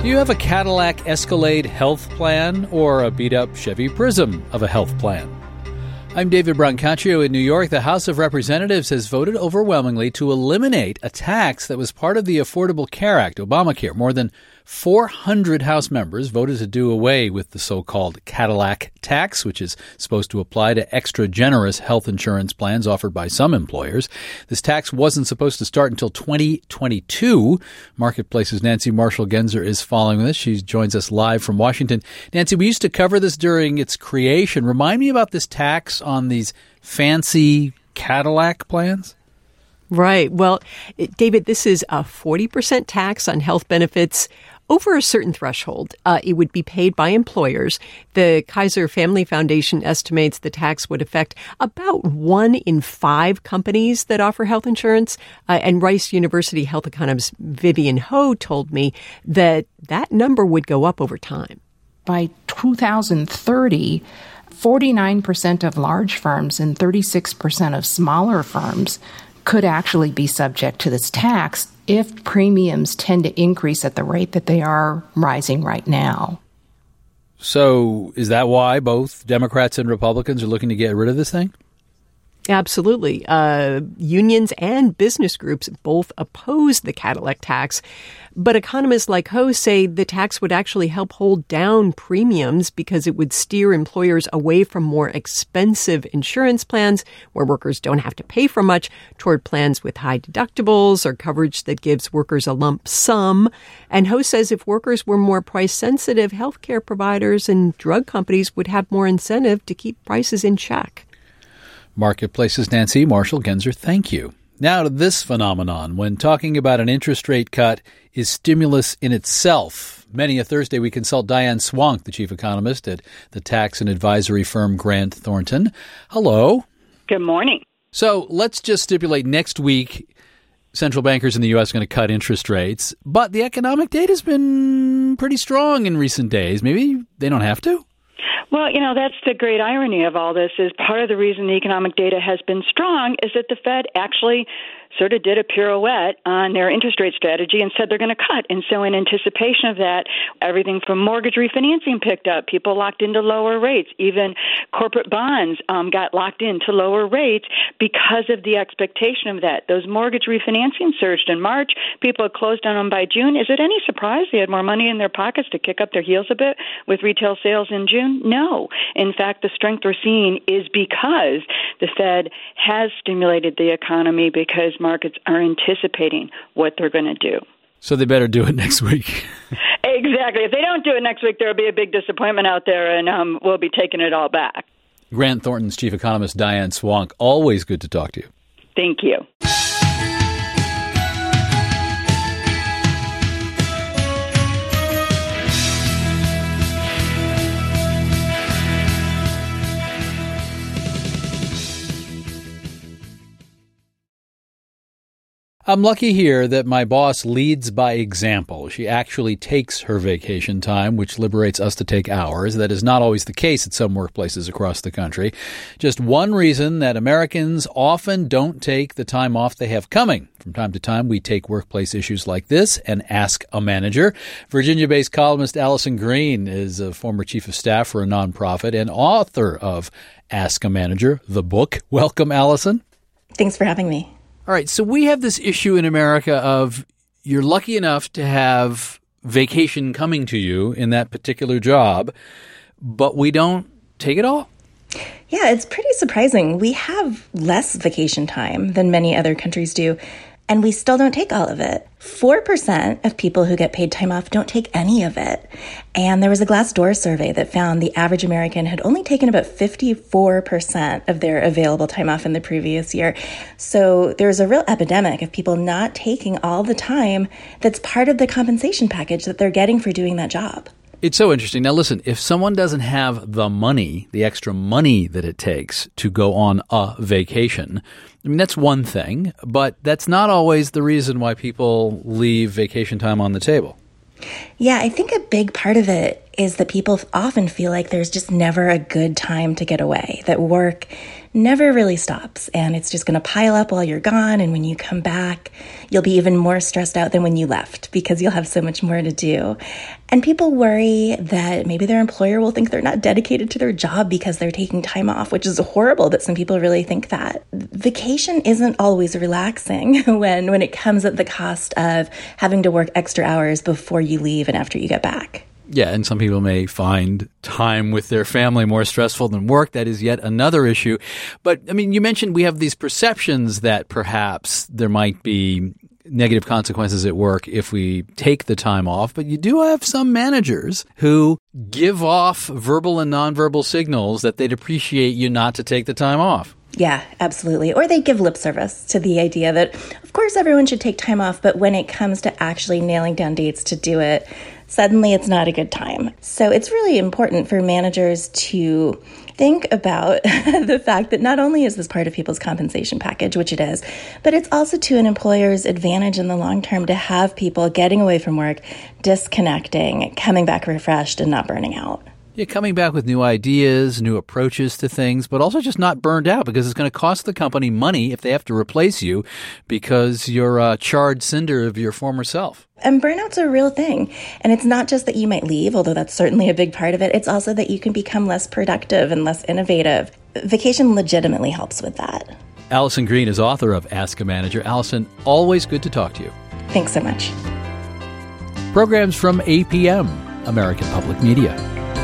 Do you have a Cadillac Escalade health plan or a beat-up Chevy Prism of a health plan? I'm David Brancaccio in New York. The House of Representatives has voted overwhelmingly to eliminate a tax that was part of the Affordable Care Act, Obamacare. More than 400 House members voted to do away with the so-called Cadillac tax, which is supposed to apply to extra generous health insurance plans offered by some employers. This tax wasn't supposed to start until 2022. Marketplace's Nancy Marshall-Genzer is following this. She joins us live from Washington. Nancy, we used to cover this during its creation. Remind me about this tax on these fancy Cadillac plans. Right. Well, David, this is a 40% tax on health benefits over a certain threshold. It would be paid by employers. The Kaiser Family Foundation estimates the tax would affect about 1 in 5 companies that offer health insurance. And Rice University health economist Vivian Ho told me that that number would go up over time. By 2030, 49% of large firms and 36% of smaller firms could actually be subject to this tax if premiums tend to increase at the rate that they are rising right now. So is that why both Democrats and Republicans are looking to get rid of this thing? Absolutely. Unions and business groups both oppose the Cadillac tax. But economists like Ho say the tax would actually help hold down premiums because it would steer employers away from more expensive insurance plans where workers don't have to pay for much toward plans with high deductibles or coverage that gives workers a lump sum. And Ho says if workers were more price sensitive, healthcare providers and drug companies would have more incentive to keep prices in check. Marketplace's Nancy Marshall-Genzer, thank you. Now to this phenomenon. When talking about an interest rate cut is stimulus in itself. Many a Thursday we consult Diane Swonk, the chief economist at the tax and advisory firm Grant Thornton. Hello. Good morning. So let's just stipulate next week central bankers in the U.S. are going to cut interest rates. But the economic data has been pretty strong in recent days. Maybe they don't have to? Well, that's the great irony of all this is part of the reason the economic data has been strong is that the Fed actually sort of did a pirouette on their interest rate strategy and said they're going to cut. And so in anticipation of that, everything from mortgage refinancing picked up. People locked into lower rates. Even corporate bonds got locked into lower rates because of the expectation of that. Those mortgage refinancing surged in March. People had closed on them by June. Is it any surprise they had more money in their pockets to kick up their heels a bit with retail sales in June? No. In fact, the strength we're seeing is because the Fed has stimulated the economy because markets are anticipating what they're going to do. So they better do it next week. Exactly. If they don't do it next week, there will be a big disappointment out there, and we'll be taking it all back. Grant Thornton's chief economist, Diane Swonk. Always good to talk to you. Thank you. I'm lucky here that my boss leads by example. She actually takes her vacation time, which liberates us to take ours. That is not always the case at some workplaces across the country. Just one reason that Americans often don't take the time off they have coming. From time to time, we take workplace issues like this and ask a manager. Virginia-based columnist Allison Green is a former chief of staff for a nonprofit and author of Ask a Manager, the book. Welcome, Allison. Thanks for having me. All right, so we have this issue in America of you're lucky enough to have vacation coming to you in that particular job, but we don't take it all. Yeah, it's pretty surprising. We have less vacation time than many other countries do, and we still don't take all of it. 4% of people who get paid time off don't take any of it. And there was a Glassdoor survey that found the average American had only taken about 54% of their available time off in the previous year. So there's a real epidemic of people not taking all the time that's part of the compensation package that they're getting for doing that job. It's so interesting. Now, listen, if someone doesn't have the money, the extra money that it takes to go on a vacation, I mean, that's one thing, but that's not always the reason why people leave vacation time on the table. Yeah, I think a big part of it is that people often feel like there's just never a good time to get away, that work never really stops. And it's just going to pile up while you're gone. And when you come back, you'll be even more stressed out than when you left because you'll have so much more to do. And people worry that maybe their employer will think they're not dedicated to their job because they're taking time off, which is horrible that some people really think that. Vacation isn't always relaxing when it comes at the cost of having to work extra hours before you leave and after you get back. Yeah, and some people may find time with their family more stressful than work. That is yet another issue. But, I mean, you mentioned we have these perceptions that perhaps there might be negative consequences at work if we take the time off. But you do have some managers who give off verbal and nonverbal signals that they'd appreciate you not to take the time off. Yeah, absolutely. Or they give lip service to the idea that, of course, everyone should take time off, but when it comes to actually nailing down dates to do it, suddenly it's not a good time. So it's really important for managers to think about the fact that not only is this part of people's compensation package, which it is, but it's also to an employer's advantage in the long term to have people getting away from work, disconnecting, coming back refreshed, and not burning out. Yeah, coming back with new ideas, new approaches to things, but also just not burned out because it's going to cost the company money if they have to replace you because you're a charred cinder of your former self. And burnout's a real thing. And it's not just that you might leave, although that's certainly a big part of it. It's also that you can become less productive and less innovative. Vacation legitimately helps with that. Allison Green is author of Ask a Manager. Allison, always good to talk to you. Thanks so much. Programs from APM, American Public Media.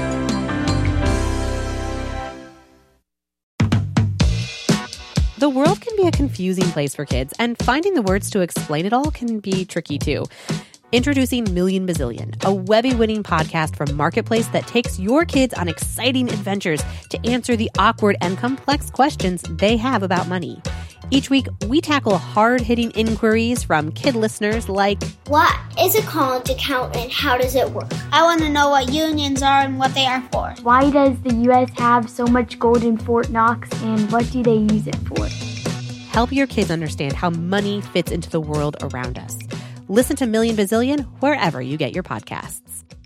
The world can be a confusing place for kids, and finding the words to explain it all can be tricky too. Introducing Million Bazillion, a Webby-winning podcast from Marketplace that takes your kids on exciting adventures to answer the awkward and complex questions they have about money. Each week, we tackle hard-hitting inquiries from kid listeners like, what is a college account and how does it work? I want to know what unions are and what they are for. Why does the U.S. have so much gold in Fort Knox and what do they use it for? Help your kids understand how money fits into the world around us. Listen to Million Bazillion wherever you get your podcasts.